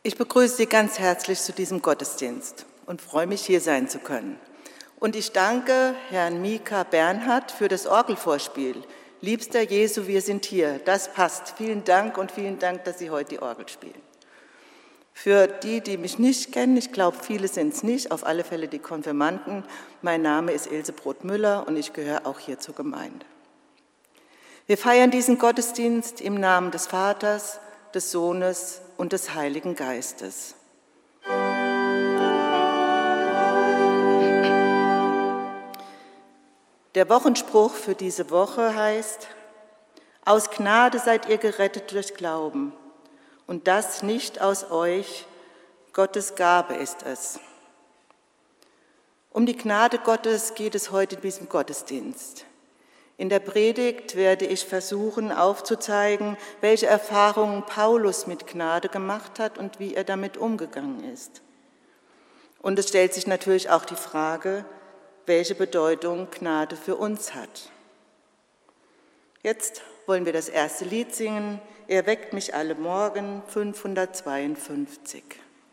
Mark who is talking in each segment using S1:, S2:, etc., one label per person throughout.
S1: Ich begrüße Sie ganz herzlich zu diesem Gottesdienst und freue mich, hier sein zu können. Und ich danke Herrn Mika Bernhard für das Orgelvorspiel. Liebster Jesu, wir sind hier. Das passt. Vielen Dank und vielen Dank, dass Sie heute die Orgel spielen. Für die, die mich nicht kennen, ich glaube, viele sind es nicht, auf alle Fälle die Konfirmanden. Mein Name ist Ilse Brot-Müller und ich gehöre auch hier zur Gemeinde. Wir feiern diesen Gottesdienst im Namen des Vaters, des Sohnes und des Heiligen Geistes. Der Wochenspruch für diese Woche heißt: Aus Gnade seid ihr gerettet durch Glauben, und das nicht aus euch, Gottes Gabe ist es. Um die Gnade Gottes geht es heute in diesem Gottesdienst. In der Predigt werde ich versuchen aufzuzeigen, welche Erfahrungen Paulus mit Gnade gemacht hat und wie er damit umgegangen ist. Und es stellt sich natürlich auch die Frage, welche Bedeutung Gnade für uns hat. Jetzt wollen wir das erste Lied singen, Er weckt mich alle Morgen, 552.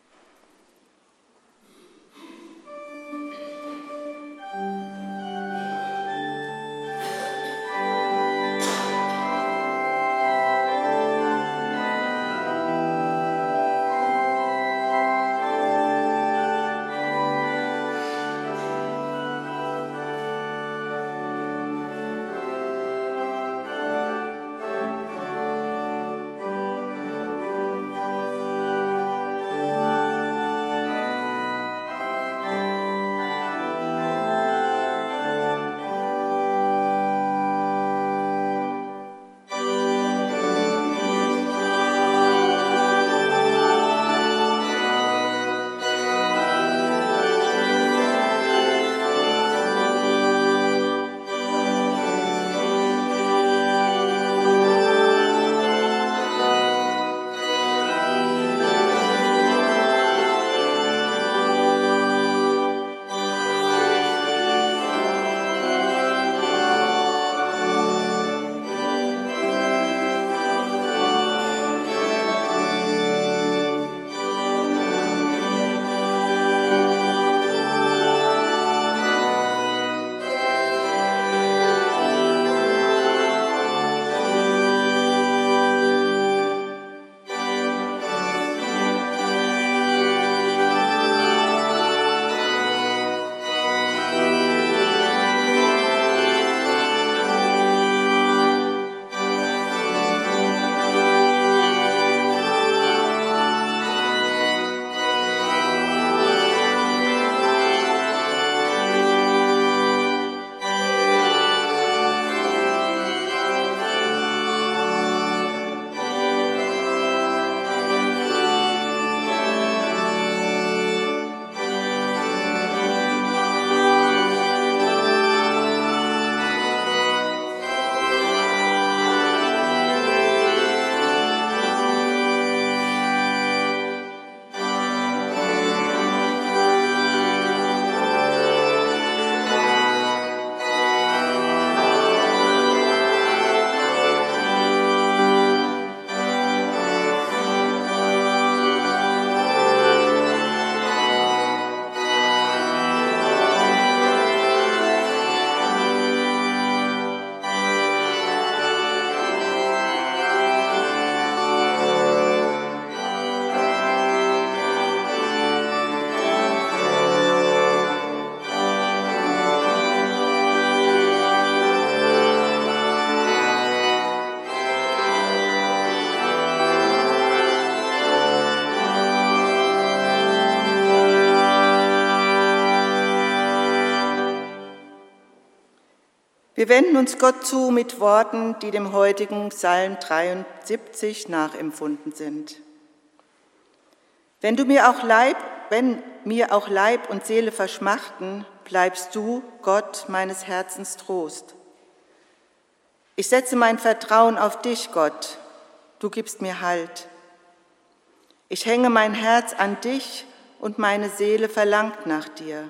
S1: Wir wenden uns Gott zu mit Worten, die dem heutigen Psalm 73 nachempfunden sind. Wenn mir auch Leib und Seele verschmachten, bleibst du, Gott, meines Herzens Trost. Ich setze mein Vertrauen auf dich, Gott, du gibst mir Halt. Ich hänge mein Herz an dich und meine Seele verlangt nach dir.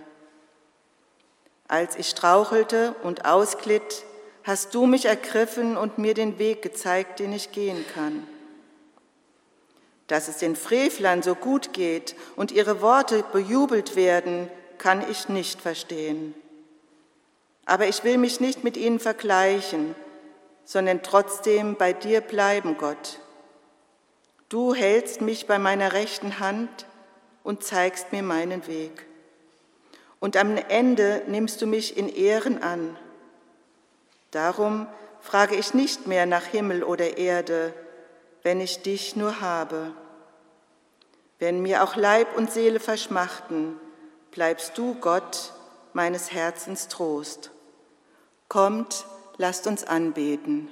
S1: Als ich strauchelte und ausglitt, hast du mich ergriffen und mir den Weg gezeigt, den ich gehen kann. Dass es den Frevlern so gut geht und ihre Worte bejubelt werden, kann ich nicht verstehen. Aber ich will mich nicht mit ihnen vergleichen, sondern trotzdem bei dir bleiben, Gott. Du hältst mich bei meiner rechten Hand und zeigst mir meinen Weg. Und am Ende nimmst du mich in Ehren an. Darum frage ich nicht mehr nach Himmel oder Erde, wenn ich dich nur habe. Wenn mir auch Leib und Seele verschmachten, bleibst du, Gott, meines Herzens Trost. Kommt, lasst uns anbeten.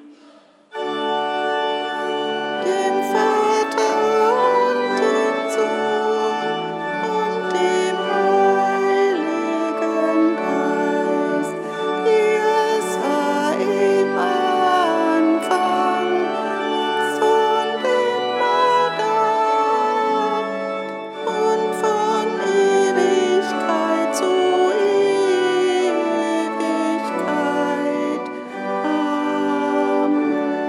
S1: Dem Vater und dem Sohn und dem Heiligen Geist, wie es war im Anfang, von immer da und von Ewigkeit zu Ewigkeit. Amen.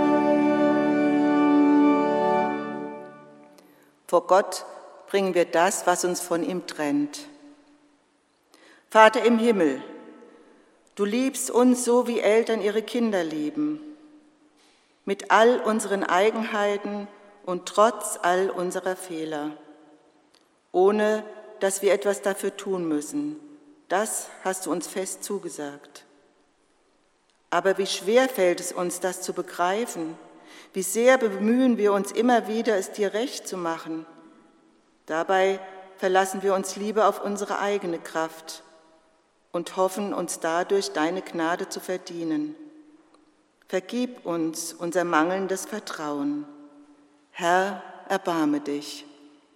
S1: Vor Gott bringen wir das, was uns von ihm trennt. Vater im Himmel, du liebst uns so, wie Eltern ihre Kinder lieben, mit all unseren Eigenheiten und trotz all unserer Fehler, ohne dass wir etwas dafür tun müssen. Das hast du uns fest zugesagt. Aber wie schwer fällt es uns, das zu begreifen? Wie sehr bemühen wir uns immer wieder, es dir recht zu machen. Dabei verlassen wir uns lieber auf unsere eigene Kraft und hoffen, uns dadurch deine Gnade zu verdienen. Vergib uns unser mangelndes Vertrauen. Herr, erbarme dich.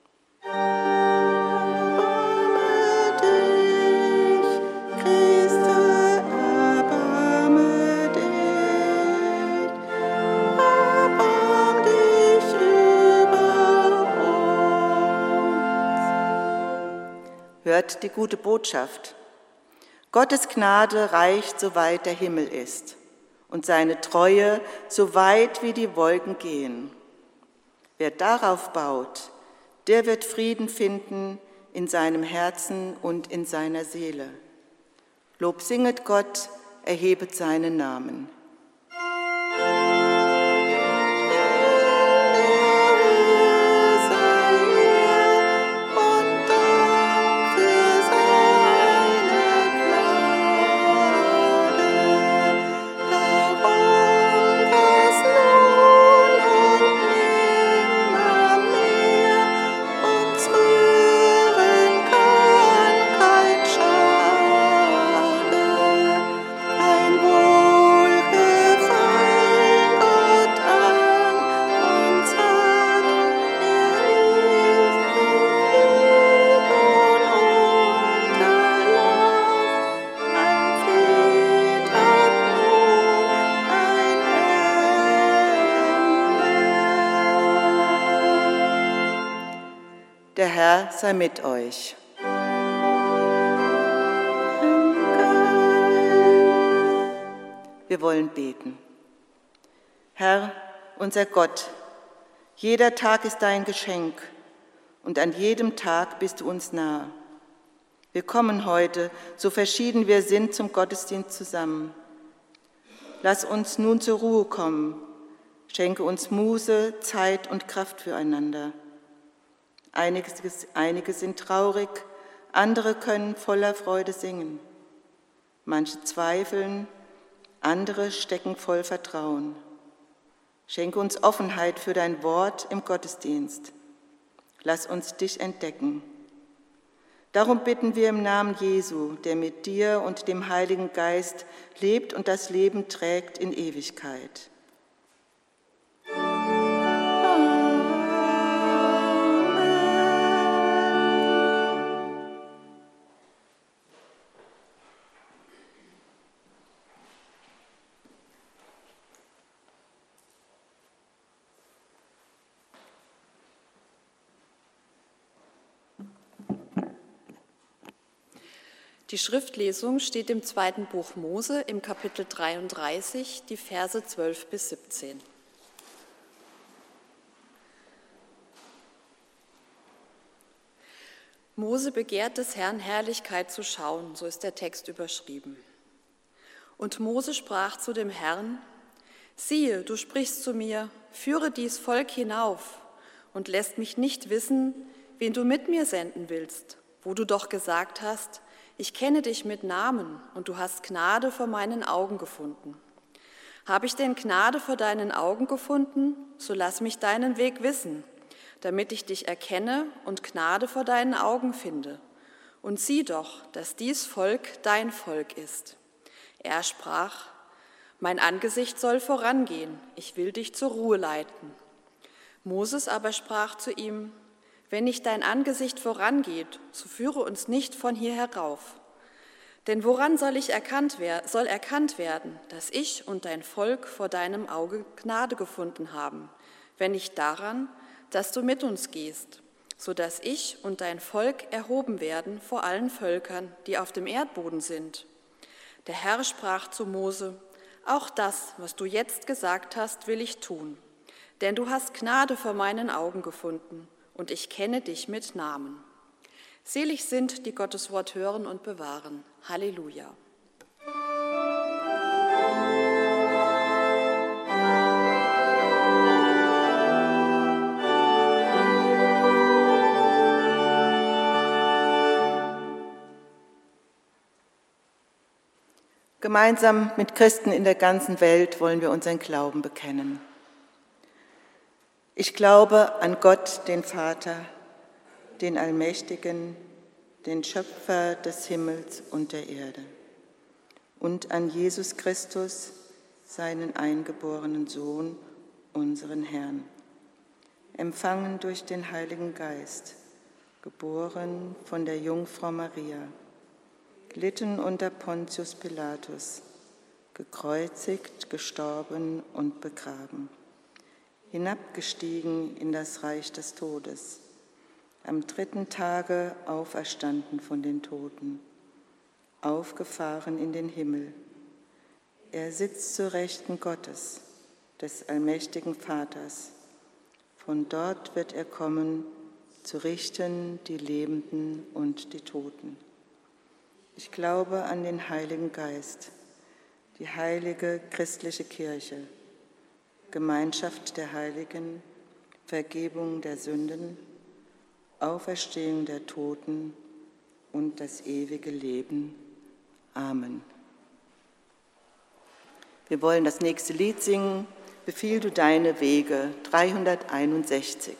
S1: Hört die gute Botschaft. Gottes Gnade reicht, soweit der Himmel ist, und seine Treue, so weit wie die Wolken gehen. Wer darauf baut, der wird Frieden finden in seinem Herzen und in seiner Seele. Lob singet Gott, erhebet seinen Namen. Der Herr sei mit euch. Wir wollen beten. Herr, unser Gott, jeder Tag ist dein Geschenk und an jedem Tag bist du uns nahe. Wir kommen heute, so verschieden wir sind, zum Gottesdienst zusammen. Lass uns nun zur Ruhe kommen. Schenke uns Muße, Zeit und Kraft füreinander. Einige sind traurig, andere können voller Freude singen. Manche zweifeln, andere stecken voll Vertrauen. Schenke uns Offenheit für dein Wort im Gottesdienst. Lass uns dich entdecken. Darum bitten wir im Namen Jesu, der mit dir und dem Heiligen Geist lebt und das Leben trägt in Ewigkeit.
S2: Die Schriftlesung steht im 2. Buch Mose im Kapitel 33, die Verse 12 bis 17. Mose begehrt des Herrn Herrlichkeit zu schauen, so ist der Text überschrieben. Und Mose sprach zu dem Herrn: Siehe, du sprichst zu mir, führe dies Volk hinauf und lässt mich nicht wissen, wen du mit mir senden willst, wo du doch gesagt hast, ich kenne dich mit Namen und du hast Gnade vor meinen Augen gefunden. Habe ich denn Gnade vor deinen Augen gefunden, so lass mich deinen Weg wissen, damit ich dich erkenne und Gnade vor deinen Augen finde. Und sieh doch, dass dies Volk dein Volk ist. Er sprach: Mein Angesicht soll vorangehen, ich will dich zur Ruhe leiten. Moses aber sprach zu ihm: Wenn nicht dein Angesicht vorangeht, so führe uns nicht von hier herauf. Denn woran soll erkannt werden, dass ich und dein Volk vor deinem Auge Gnade gefunden haben, wenn nicht daran, dass du mit uns gehst, so dass ich und dein Volk erhoben werden vor allen Völkern, die auf dem Erdboden sind? Der Herr sprach zu Mose: Auch das, was du jetzt gesagt hast, will ich tun, denn du hast Gnade vor meinen Augen gefunden, und ich kenne dich mit Namen. Selig sind, die Gottes Wort hören und bewahren. Halleluja.
S1: Gemeinsam mit Christen in der ganzen Welt wollen wir unseren Glauben bekennen. Ich glaube an Gott, den Vater, den Allmächtigen, den Schöpfer des Himmels und der Erde, und an Jesus Christus, seinen eingeborenen Sohn, unseren Herrn, empfangen durch den Heiligen Geist, geboren von der Jungfrau Maria, gelitten unter Pontius Pilatus, gekreuzigt, gestorben und begraben, hinabgestiegen in das Reich des Todes, am 3. Tage auferstanden von den Toten, aufgefahren in den Himmel. Er sitzt zur Rechten Gottes, des allmächtigen Vaters. Von dort wird er kommen, zu richten die Lebenden und die Toten. Ich glaube an den Heiligen Geist, die heilige christliche Kirche, Gemeinschaft der Heiligen, Vergebung der Sünden, Auferstehung der Toten und das ewige Leben. Amen. Wir wollen das nächste Lied singen, Befiehl du deine Wege, 361.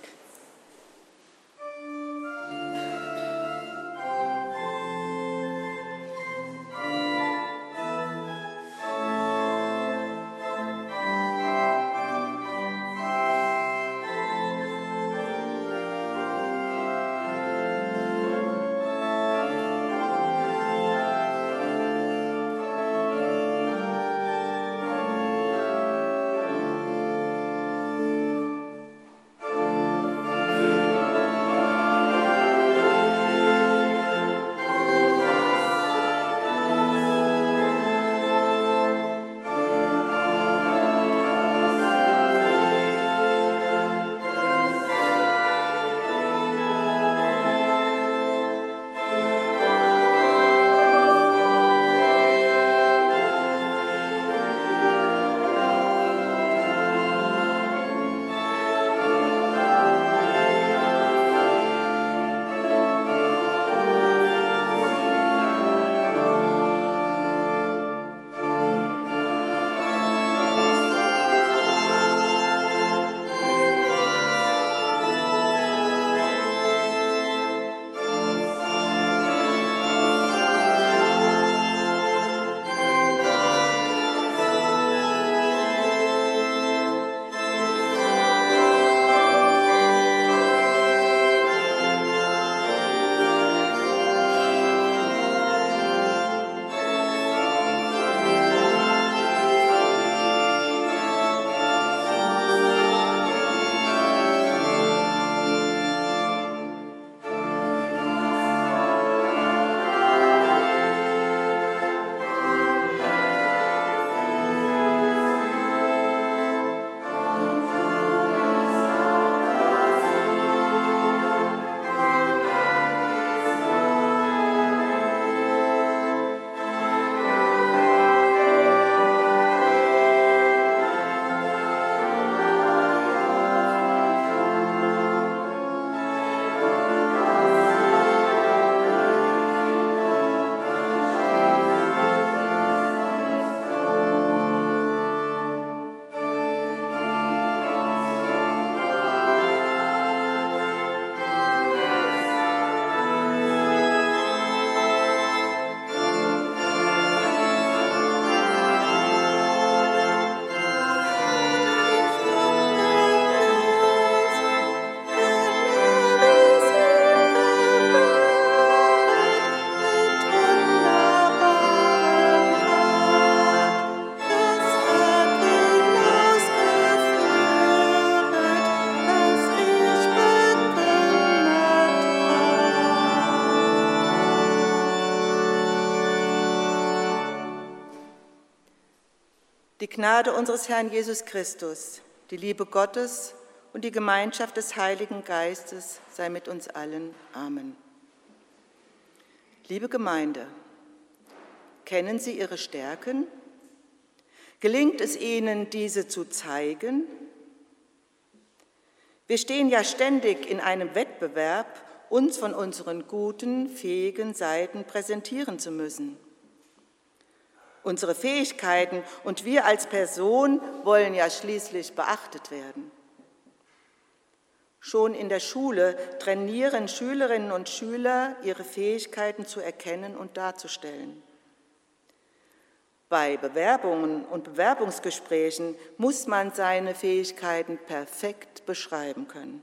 S1: Die Gnade unseres Herrn Jesus Christus, die Liebe Gottes und die Gemeinschaft des Heiligen Geistes sei mit uns allen. Amen. Liebe Gemeinde, kennen Sie Ihre Stärken? Gelingt es Ihnen, diese zu zeigen? Wir stehen ja ständig in einem Wettbewerb, uns von unseren guten, fähigen Seiten präsentieren zu müssen. Unsere Fähigkeiten und wir als Person wollen ja schließlich beachtet werden. Schon in der Schule trainieren Schülerinnen und Schüler, ihre Fähigkeiten zu erkennen und darzustellen. Bei Bewerbungen und Bewerbungsgesprächen muss man seine Fähigkeiten perfekt beschreiben können.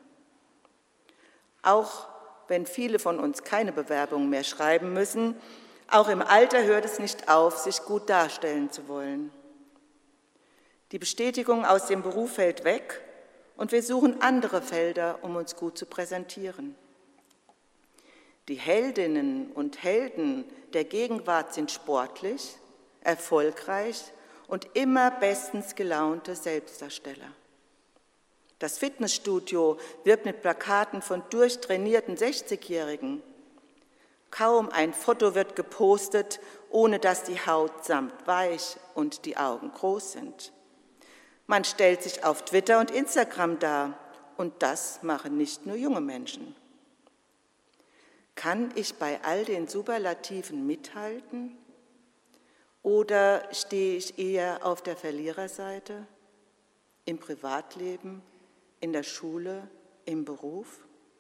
S1: Auch wenn viele von uns keine Bewerbungen mehr schreiben müssen, auch im Alter hört es nicht auf, sich gut darstellen zu wollen. Die Bestätigung aus dem Beruf fällt weg und wir suchen andere Felder, um uns gut zu präsentieren. Die Heldinnen und Helden der Gegenwart sind sportlich, erfolgreich und immer bestens gelaunte Selbstdarsteller. Das Fitnessstudio wirbt mit Plakaten von durchtrainierten 60-Jährigen. Kaum ein Foto wird gepostet, ohne dass die Haut samtweich und die Augen groß sind. Man stellt sich auf Twitter und Instagram dar, und das machen nicht nur junge Menschen. Kann ich bei all den Superlativen mithalten? Oder stehe ich eher auf der Verliererseite, im Privatleben, in der Schule, im Beruf?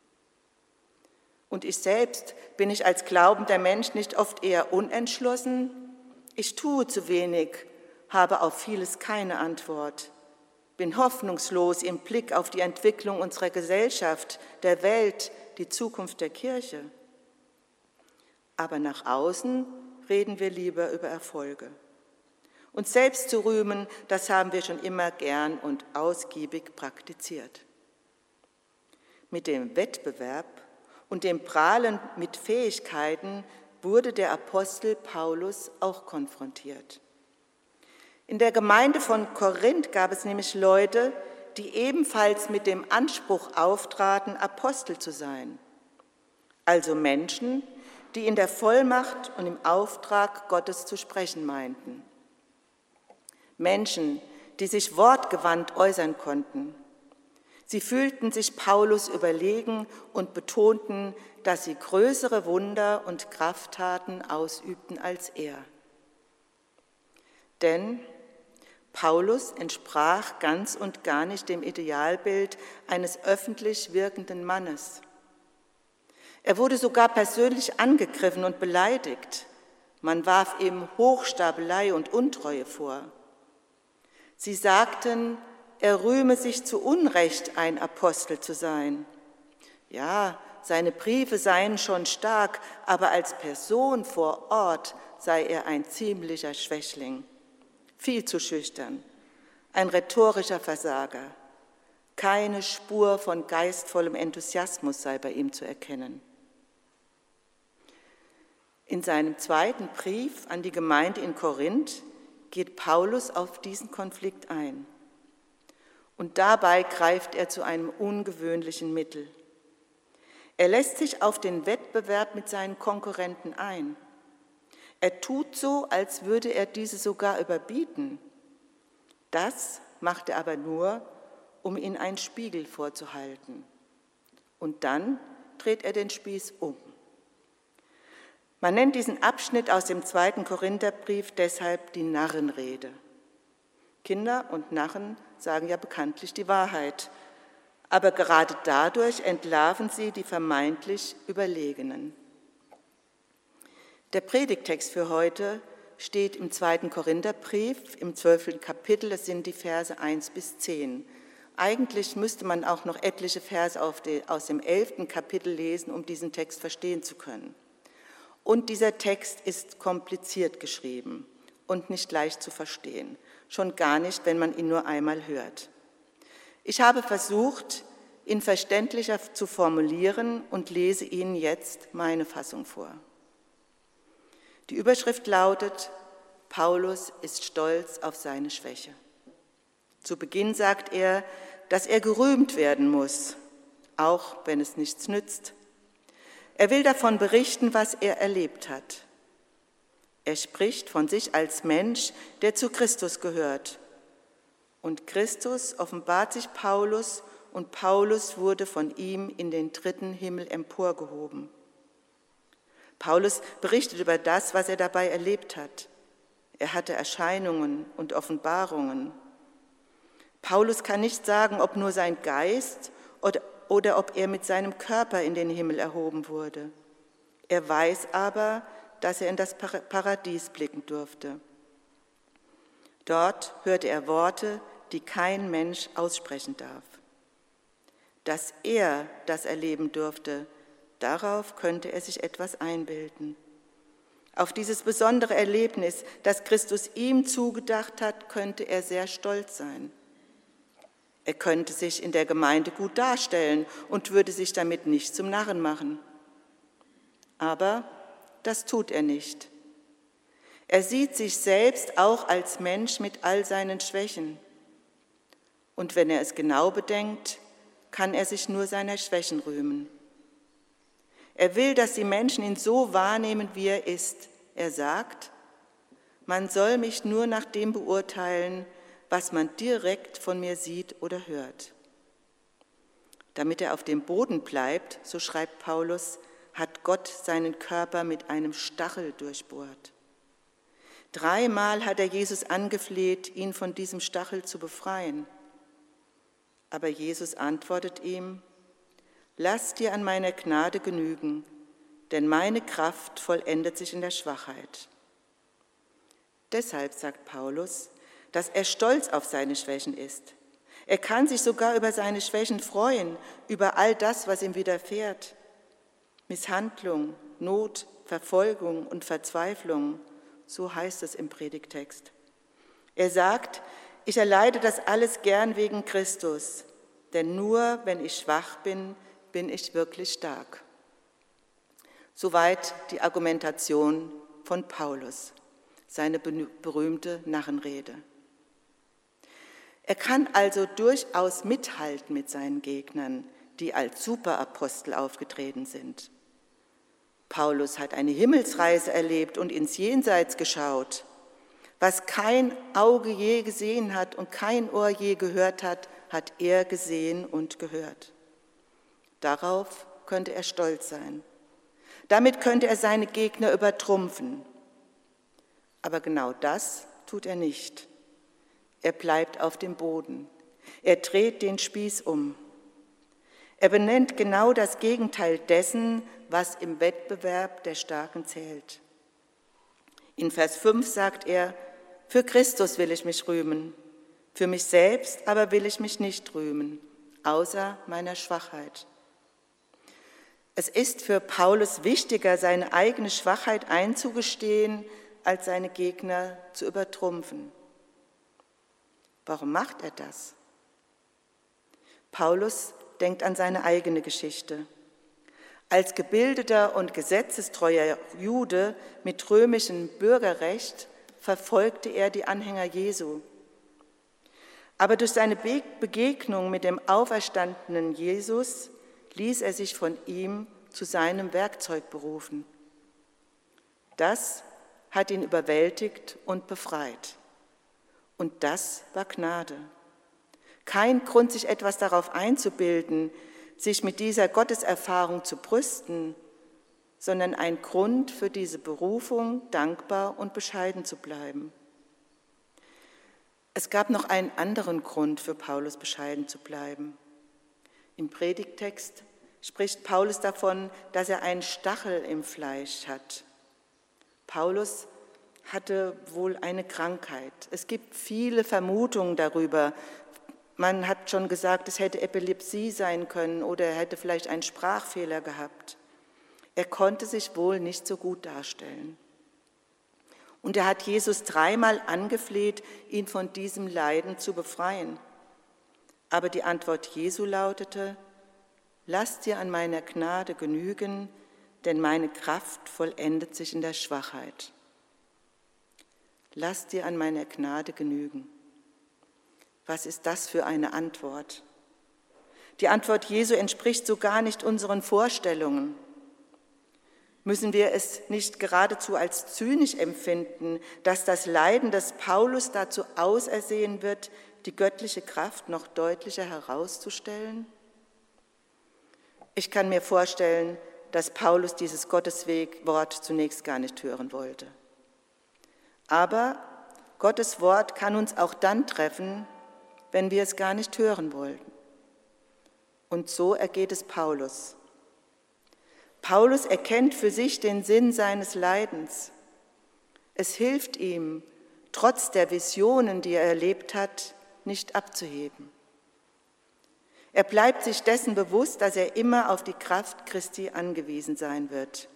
S1: Und ich selbst, bin ich als glaubender Mensch nicht oft eher unentschlossen? Ich tue zu wenig, habe auf vieles keine Antwort, bin hoffnungslos im Blick auf die Entwicklung unserer Gesellschaft, der Welt, die Zukunft der Kirche. Aber nach außen reden wir lieber über Erfolge. Uns selbst zu rühmen, das haben wir schon immer gern und ausgiebig praktiziert. Mit dem Wettbewerb und dem Prahlen mit Fähigkeiten wurde der Apostel Paulus auch konfrontiert. In der Gemeinde von Korinth gab es nämlich Leute, die ebenfalls mit dem Anspruch auftraten, Apostel zu sein. Also Menschen, die in der Vollmacht und im Auftrag Gottes zu sprechen meinten. Menschen, die sich wortgewandt äußern konnten. Sie fühlten sich Paulus überlegen und betonten, dass sie größere Wunder und Krafttaten ausübten als er. Denn Paulus entsprach ganz und gar nicht dem Idealbild eines öffentlich wirkenden Mannes. Er wurde sogar persönlich angegriffen und beleidigt. Man warf ihm Hochstapelei und Untreue vor. Sie sagten, er rühme sich zu Unrecht, ein Apostel zu sein. Ja, seine Briefe seien schon stark, aber als Person vor Ort sei er ein ziemlicher Schwächling. Viel zu schüchtern, ein rhetorischer Versager. Keine Spur von geistvollem Enthusiasmus sei bei ihm zu erkennen. In seinem zweiten Brief an die Gemeinde in Korinth geht Paulus auf diesen Konflikt ein. Und dabei greift er zu einem ungewöhnlichen Mittel. Er lässt sich auf den Wettbewerb mit seinen Konkurrenten ein. Er tut so, als würde er diese sogar überbieten. Das macht er aber nur, um ihnen einen Spiegel vorzuhalten. Und dann dreht er den Spieß um. Man nennt diesen Abschnitt aus dem 2. Korintherbrief deshalb die Narrenrede. Kinder und Narren sagen ja bekanntlich die Wahrheit, aber gerade dadurch entlarven sie die vermeintlich Überlegenen. Der Predigttext für heute steht im 2. Korintherbrief, im 12. Kapitel, das sind die Verse 1 bis 10. Eigentlich müsste man auch noch etliche Verse aus dem 11. Kapitel lesen, um diesen Text verstehen zu können. Und dieser Text ist kompliziert geschrieben und nicht leicht zu verstehen, schon gar nicht, wenn man ihn nur einmal hört. Ich habe versucht, ihn verständlicher zu formulieren und lese Ihnen jetzt meine Fassung vor. Die Überschrift lautet: Paulus ist stolz auf seine Schwäche. Zu Beginn sagt er, dass er gerühmt werden muss, auch wenn es nichts nützt. Er will davon berichten, was er erlebt hat. Er spricht von sich als Mensch, der zu Christus gehört. Und Christus offenbart sich Paulus und Paulus wurde von ihm in den 3. Himmel emporgehoben. Paulus berichtet über das, was er dabei erlebt hat. Er hatte Erscheinungen und Offenbarungen. Paulus kann nicht sagen, ob nur sein Geist oder ob er mit seinem Körper in den Himmel erhoben wurde. Er weiß aber, dass er in das Paradies blicken durfte. Dort hörte er Worte, die kein Mensch aussprechen darf. Dass er das erleben durfte, darauf könnte er sich etwas einbilden. Auf dieses besondere Erlebnis, das Christus ihm zugedacht hat, könnte er sehr stolz sein. Er könnte sich in der Gemeinde gut darstellen und würde sich damit nicht zum Narren machen. Aber das tut er nicht. Er sieht sich selbst auch als Mensch mit all seinen Schwächen. Und wenn er es genau bedenkt, kann er sich nur seiner Schwächen rühmen. Er will, dass die Menschen ihn so wahrnehmen, wie er ist. Er sagt, man soll mich nur nach dem beurteilen, was man direkt von mir sieht oder hört. Damit er auf dem Boden bleibt, so schreibt Paulus, hat Gott seinen Körper mit einem Stachel durchbohrt. 3-mal hat er Jesus angefleht, ihn von diesem Stachel zu befreien. Aber Jesus antwortet ihm, lass dir an meiner Gnade genügen, denn meine Kraft vollendet sich in der Schwachheit. Deshalb sagt Paulus, dass er stolz auf seine Schwächen ist. Er kann sich sogar über seine Schwächen freuen, über all das, was ihm widerfährt. Misshandlung, Not, Verfolgung und Verzweiflung, so heißt es im Predigtext. Er sagt, ich erleide das alles gern wegen Christus, denn nur wenn ich schwach bin, bin ich wirklich stark. Soweit die Argumentation von Paulus, seine berühmte Narrenrede. Er kann also durchaus mithalten mit seinen Gegnern, die als Superapostel aufgetreten sind. Paulus hat eine Himmelsreise erlebt und ins Jenseits geschaut. Was kein Auge je gesehen hat und kein Ohr je gehört hat, hat er gesehen und gehört. Darauf könnte er stolz sein. Damit könnte er seine Gegner übertrumpfen. Aber genau das tut er nicht. Er bleibt auf dem Boden. Er dreht den Spieß um. Er benennt genau das Gegenteil dessen, was im Wettbewerb der Starken zählt. In Vers 5 sagt er, für Christus will ich mich rühmen, für mich selbst aber will ich mich nicht rühmen, außer meiner Schwachheit. Es ist für Paulus wichtiger, seine eigene Schwachheit einzugestehen, als seine Gegner zu übertrumpfen. Warum macht er das? Paulus denkt an seine eigene Geschichte. Als gebildeter und gesetzestreuer Jude mit römischem Bürgerrecht verfolgte er die Anhänger Jesu. Aber durch seine Begegnung mit dem auferstandenen Jesus ließ er sich von ihm zu seinem Werkzeug berufen. Das hat ihn überwältigt und befreit. Und das war Gnade. Kein Grund, sich etwas darauf einzubilden, sich mit dieser Gotteserfahrung zu brüsten, sondern ein Grund für diese Berufung, dankbar und bescheiden zu bleiben. Es gab noch einen anderen Grund für Paulus, bescheiden zu bleiben. Im Predigttext spricht Paulus davon, dass er einen Stachel im Fleisch hat. Paulus hatte wohl eine Krankheit. Es gibt viele Vermutungen darüber. Man hat schon gesagt, es hätte Epilepsie sein können oder er hätte vielleicht einen Sprachfehler gehabt. Er konnte sich wohl nicht so gut darstellen. Und er hat Jesus 3-mal angefleht, ihn von diesem Leiden zu befreien. Aber die Antwort Jesu lautete, lass dir an meiner Gnade genügen, denn meine Kraft vollendet sich in der Schwachheit. lass dir an meiner Gnade genügen. Was ist das für eine Antwort? Die Antwort Jesu entspricht so gar nicht unseren Vorstellungen. Müssen wir es nicht geradezu als zynisch empfinden, dass das Leiden des Paulus dazu ausersehen wird, die göttliche Kraft noch deutlicher herauszustellen? Ich kann mir vorstellen, dass Paulus dieses Gotteswort zunächst gar nicht hören wollte. Aber Gottes Wort kann uns auch dann treffen, wenn wir es gar nicht hören wollen. Und so ergeht es Paulus. Paulus erkennt für sich den Sinn seines Leidens. Es hilft ihm, trotz der Visionen, die er erlebt hat, nicht abzuheben. Er bleibt sich dessen bewusst, dass er immer auf die Kraft Christi angewiesen sein wird.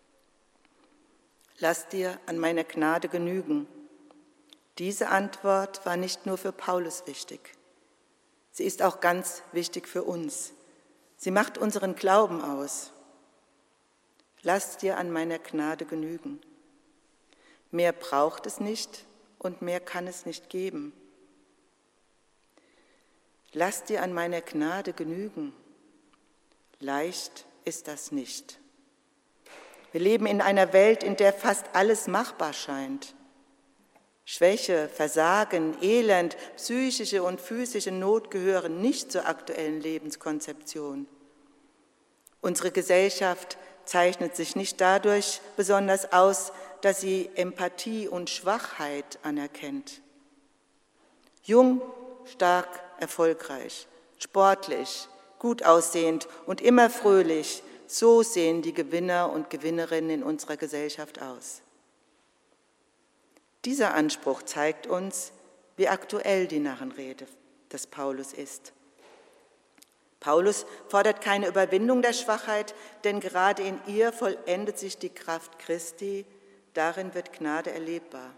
S1: Lass dir an meiner Gnade genügen. Diese Antwort war nicht nur für Paulus wichtig. Sie ist auch ganz wichtig für uns. Sie macht unseren Glauben aus. Lass dir an meiner Gnade genügen. Mehr braucht es nicht und mehr kann es nicht geben. Lass dir an meiner Gnade genügen. Leicht ist das nicht. Wir leben in einer Welt, in der fast alles machbar scheint. Schwäche, Versagen, Elend, psychische und physische Not gehören nicht zur aktuellen Lebenskonzeption. Unsere Gesellschaft zeichnet sich nicht dadurch besonders aus, dass sie Empathie und Schwachheit anerkennt. Jung, stark, erfolgreich, sportlich, gut aussehend und immer fröhlich, so sehen die Gewinner und Gewinnerinnen in unserer Gesellschaft aus. Dieser Anspruch zeigt uns, wie aktuell die Narrenrede des Paulus ist. Paulus fordert keine Überwindung der Schwachheit, denn gerade in ihr vollendet sich die Kraft Christi, darin wird Gnade erlebbar.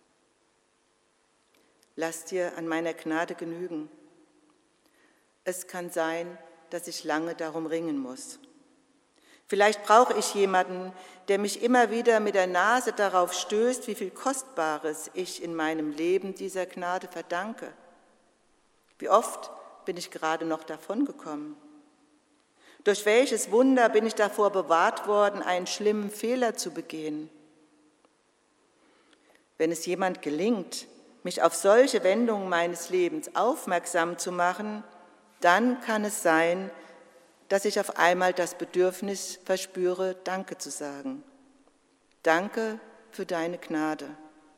S1: Lass dir an meiner Gnade genügen. Es kann sein, dass ich lange darum ringen muss. Vielleicht brauche ich jemanden, der mich immer wieder mit der Nase darauf stößt, wie viel Kostbares ich in meinem Leben dieser Gnade verdanke. Wie oft bin ich gerade noch davongekommen? Durch welches Wunder bin ich davor bewahrt worden, einen schlimmen Fehler zu begehen? Wenn es jemand gelingt, mich auf solche Wendungen meines Lebens aufmerksam zu machen, dann kann es sein, dass ich auf einmal das Bedürfnis verspüre, Danke zu sagen. Danke für deine Gnade.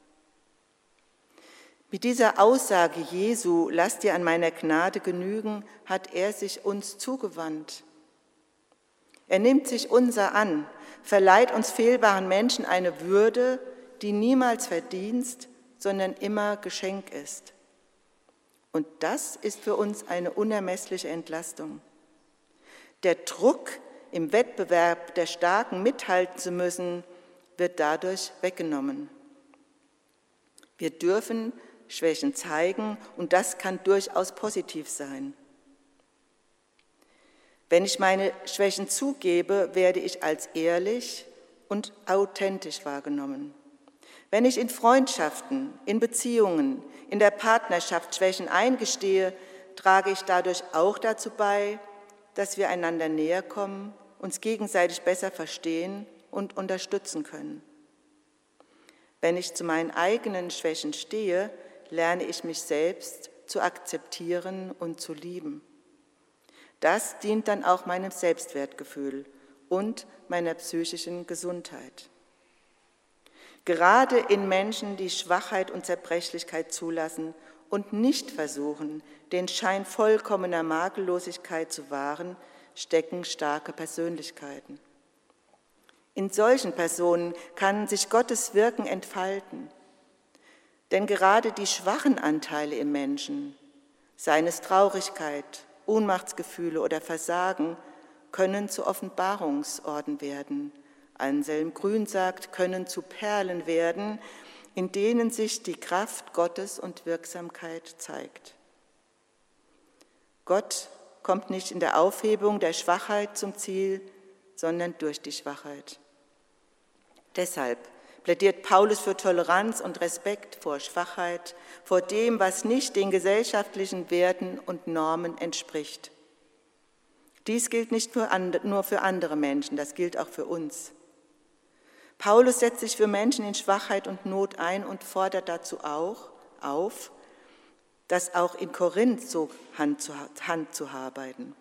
S1: Mit dieser Aussage Jesu, lass dir an meiner Gnade genügen, hat er sich uns zugewandt. Er nimmt sich unser an, verleiht uns fehlbaren Menschen eine Würde, die niemals Verdienst, sondern immer Geschenk ist. Und das ist für uns eine unermessliche Entlastung. Der Druck, im Wettbewerb der Starken mithalten zu müssen, wird dadurch weggenommen. Wir dürfen Schwächen zeigen und das kann durchaus positiv sein. Wenn ich meine Schwächen zugebe, werde ich als ehrlich und authentisch wahrgenommen. Wenn ich in Freundschaften, in Beziehungen, in der Partnerschaft Schwächen eingestehe, trage ich dadurch auch dazu bei, dass wir einander näher kommen, uns gegenseitig besser verstehen und unterstützen können. Wenn ich zu meinen eigenen Schwächen stehe, lerne ich mich selbst zu akzeptieren und zu lieben. Das dient dann auch meinem Selbstwertgefühl und meiner psychischen Gesundheit. Gerade in Menschen, die Schwachheit und Zerbrechlichkeit zulassen und nicht versuchen, den Schein vollkommener Makellosigkeit zu wahren, stecken starke Persönlichkeiten. In solchen Personen kann sich Gottes Wirken entfalten. Denn gerade die schwachen Anteile im Menschen, seien es Traurigkeit, Ohnmachtsgefühle oder Versagen, können zu Offenbarungsorten werden. Anselm Grün sagt, können zu Perlen werden, in denen sich die Kraft Gottes und Wirksamkeit zeigt. Gott kommt nicht in der Aufhebung der Schwachheit zum Ziel, sondern durch die Schwachheit. Deshalb plädiert Paulus für Toleranz und Respekt vor Schwachheit, vor dem, was nicht den gesellschaftlichen Werten und Normen entspricht. Dies gilt nicht nur für andere Menschen, das gilt auch für uns. Paulus setzt sich für Menschen in Schwachheit und Not ein und fordert dazu auch auf, das auch in Korinth so zu handhaben.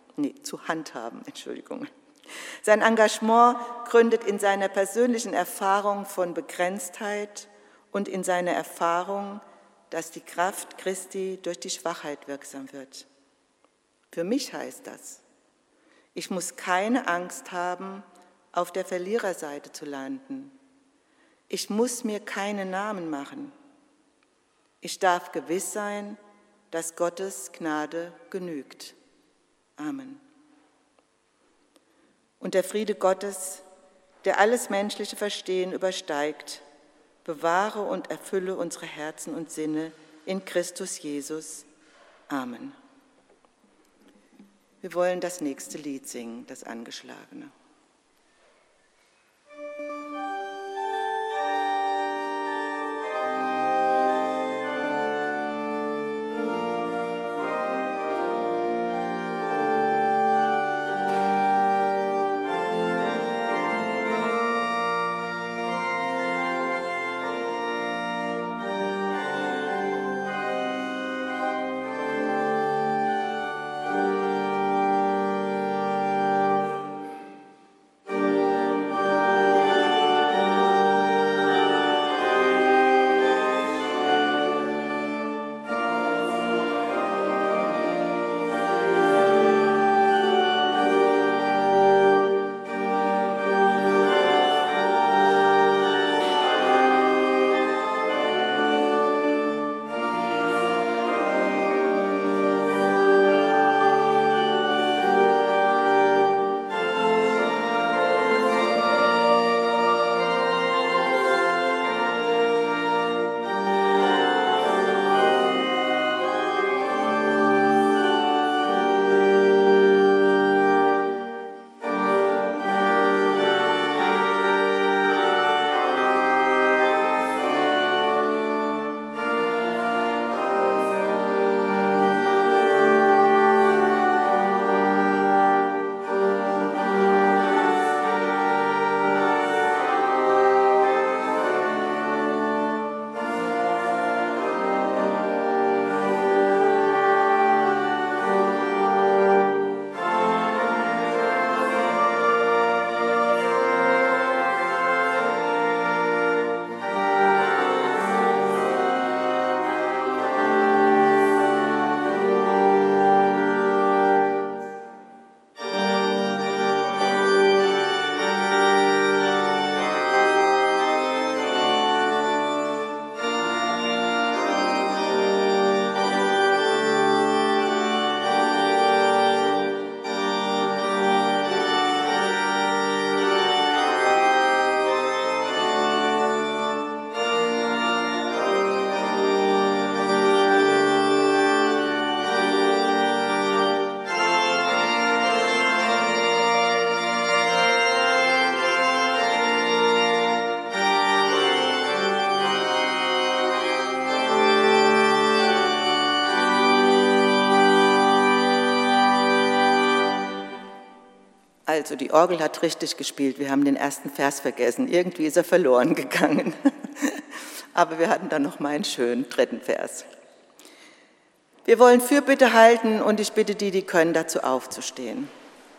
S1: Sein Engagement gründet in seiner persönlichen Erfahrung von Begrenztheit und in seiner Erfahrung, dass die Kraft Christi durch die Schwachheit wirksam wird. Für mich heißt das, ich muss keine Angst haben, auf der Verliererseite zu landen. Ich muss mir keinen Namen machen. Ich darf gewiss sein, dass Gottes Gnade genügt. Amen. Und der Friede Gottes, der alles menschliche Verstehen übersteigt, bewahre und erfülle unsere Herzen und Sinne in Christus Jesus. Amen. Wir wollen das nächste Lied singen, das Angeschlagene. Also die Orgel hat richtig gespielt, wir haben den ersten Vers vergessen, irgendwie ist er verloren gegangen. Aber wir hatten dann noch mal einen schönen dritten Vers. Wir wollen Fürbitte halten und ich bitte die können, dazu aufzustehen.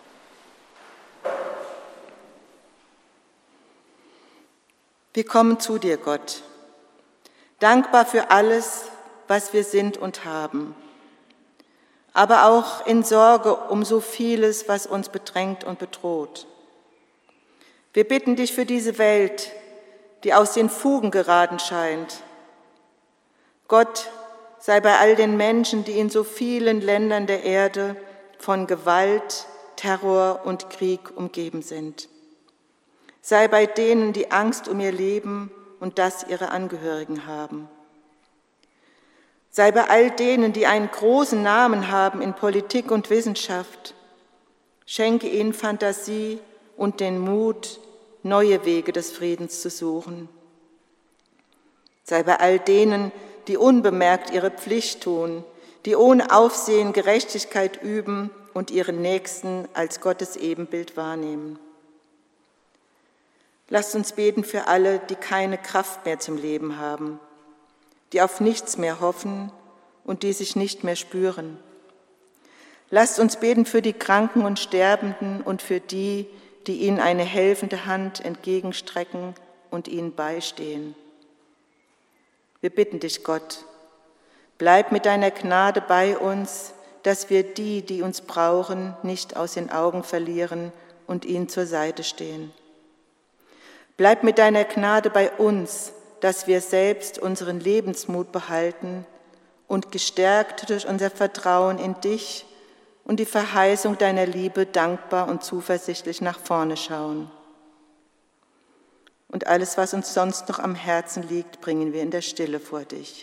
S1: Wir kommen zu dir, Gott, dankbar für alles, was wir sind und haben, aber auch in Sorge um so vieles, was uns bedrängt und bedroht. Wir bitten dich für diese Welt, die aus den Fugen geraten scheint. Gott, sei bei all den Menschen, die in so vielen Ländern der Erde von Gewalt, Terror und Krieg umgeben sind. Sei bei denen, die Angst um ihr Leben und das ihrer Angehörigen haben. Sei bei all denen, die einen großen Namen haben in Politik und Wissenschaft. Schenke ihnen Fantasie und den Mut, neue Wege des Friedens zu suchen. Sei bei all denen, die unbemerkt ihre Pflicht tun, die ohne Aufsehen Gerechtigkeit üben und ihren Nächsten als Gottes Ebenbild wahrnehmen. Lasst uns beten für alle, die keine Kraft mehr zum Leben haben, die auf nichts mehr hoffen und die sich nicht mehr spüren. Lasst uns beten für die Kranken und Sterbenden und für die, die ihnen eine helfende Hand entgegenstrecken und ihnen beistehen. Wir bitten dich, Gott, bleib mit deiner Gnade bei uns, dass wir die, die uns brauchen, nicht aus den Augen verlieren und ihnen zur Seite stehen. Bleib mit deiner Gnade bei uns, dass wir selbst unseren Lebensmut behalten und gestärkt durch unser Vertrauen in dich und die Verheißung deiner Liebe dankbar und zuversichtlich nach vorne schauen. Und alles, was uns sonst noch am Herzen liegt, bringen wir in der Stille vor dich.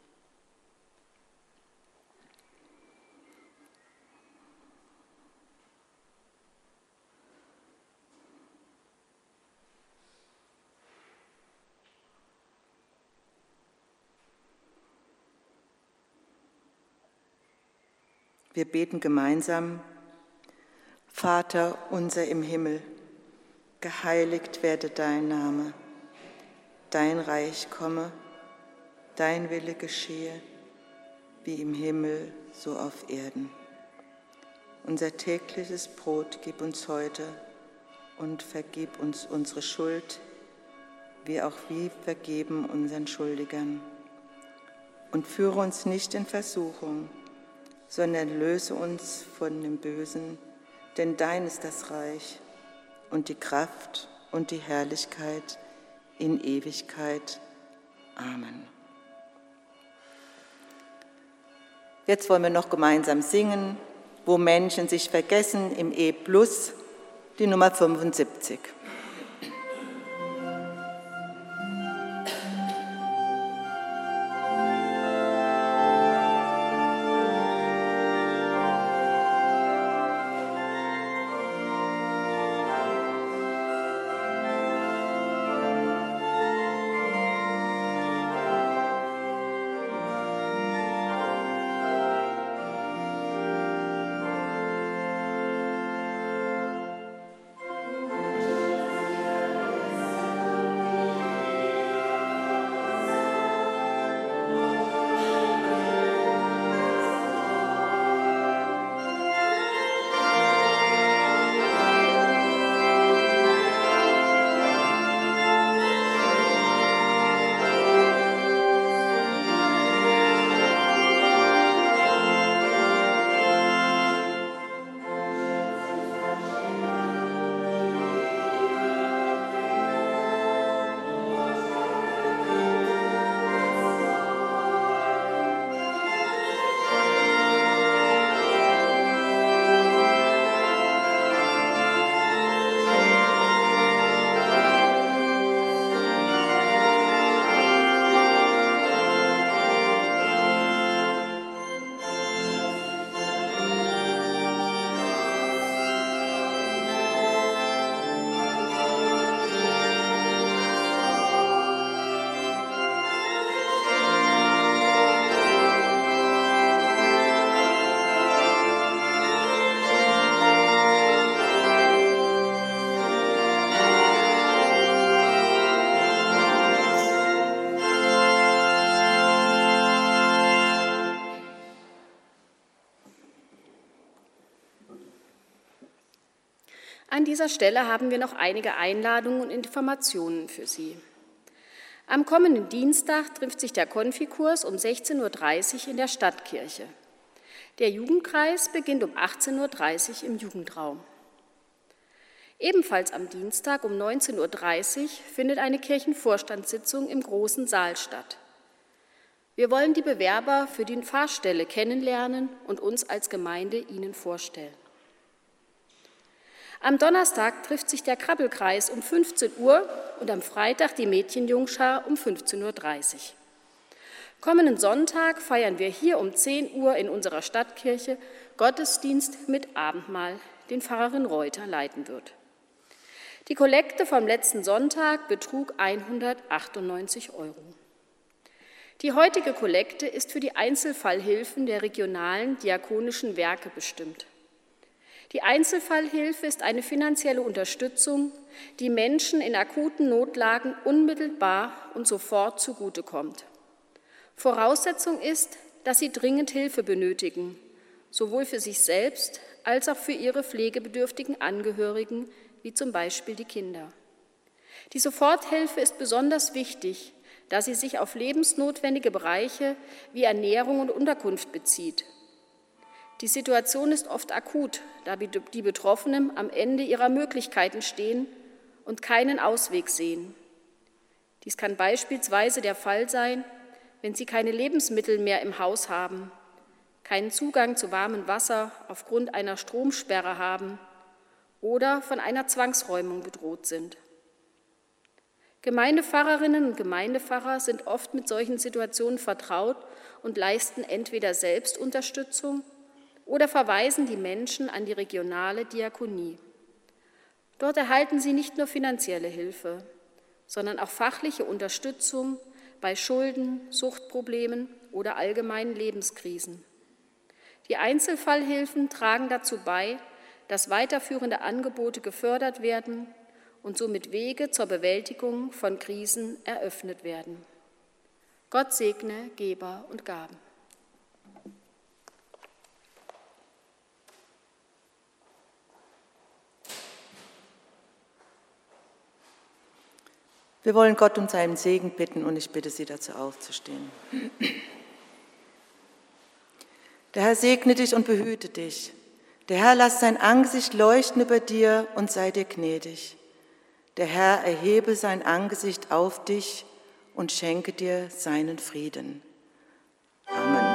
S1: Wir beten gemeinsam: Vater unser im Himmel, geheiligt werde dein Name, dein Reich komme, dein Wille geschehe, wie im Himmel, so auf Erden. Unser tägliches Brot gib uns heute und vergib uns unsere Schuld, wie auch wir vergeben unseren Schuldigern. Und führe uns nicht in Versuchung, sondern löse uns von dem Bösen, denn dein ist das Reich und die Kraft und die Herrlichkeit in Ewigkeit. Amen. Jetzt wollen wir noch gemeinsam singen, wo Menschen sich vergessen, im E+, die Nummer 75.
S3: An dieser Stelle haben wir noch einige Einladungen und Informationen für Sie. Am kommenden Dienstag trifft sich der Konfikurs um 16:30 Uhr in der Stadtkirche. Der Jugendkreis beginnt um 18:30 Uhr im Jugendraum. Ebenfalls am Dienstag um 19:30 Uhr findet eine Kirchenvorstandssitzung im großen Saal statt. Wir wollen die Bewerber für die Pfarrstelle kennenlernen und uns als Gemeinde ihnen vorstellen. Am Donnerstag trifft sich der Krabbelkreis um 15 Uhr und am Freitag die Mädchenjungschar um 15:30 Uhr. Kommenden Sonntag feiern wir hier um 10 Uhr in unserer Stadtkirche Gottesdienst mit Abendmahl, den Pfarrerin Reuter leiten wird. Die Kollekte vom letzten Sonntag betrug 198 €. Die heutige Kollekte ist für die Einzelfallhilfen der regionalen diakonischen Werke bestimmt. Die Einzelfallhilfe ist eine finanzielle Unterstützung, die Menschen in akuten Notlagen unmittelbar und sofort zugutekommt. Voraussetzung ist, dass sie dringend Hilfe benötigen, sowohl für sich selbst als auch für ihre pflegebedürftigen Angehörigen, wie zum Beispiel die Kinder. Die Soforthilfe ist besonders wichtig, da sie sich auf lebensnotwendige Bereiche wie Ernährung und Unterkunft bezieht. Die Situation ist oft akut, da die Betroffenen am Ende ihrer Möglichkeiten stehen und keinen Ausweg sehen. Dies kann beispielsweise der Fall sein, wenn sie keine Lebensmittel mehr im Haus haben, keinen Zugang zu warmem Wasser aufgrund einer Stromsperre haben oder von einer Zwangsräumung bedroht sind. Gemeindepfarrerinnen und Gemeindepfarrer sind oft mit solchen Situationen vertraut und leisten entweder selbst Unterstützung oder verweisen die Menschen an die regionale Diakonie. Dort erhalten sie nicht nur finanzielle Hilfe, sondern auch fachliche Unterstützung bei Schulden, Suchtproblemen oder allgemeinen Lebenskrisen. Die Einzelfallhilfen tragen dazu bei, dass weiterführende Angebote gefördert werden und somit Wege zur Bewältigung von Krisen eröffnet werden. Gott segne Geber und Gaben.
S1: Wir wollen Gott um seinen Segen bitten und ich bitte Sie dazu aufzustehen. Der Herr segne dich und behüte dich. Der Herr lasse sein Angesicht leuchten über dir und sei dir gnädig. Der Herr erhebe sein Angesicht auf dich und schenke dir seinen Frieden. Amen.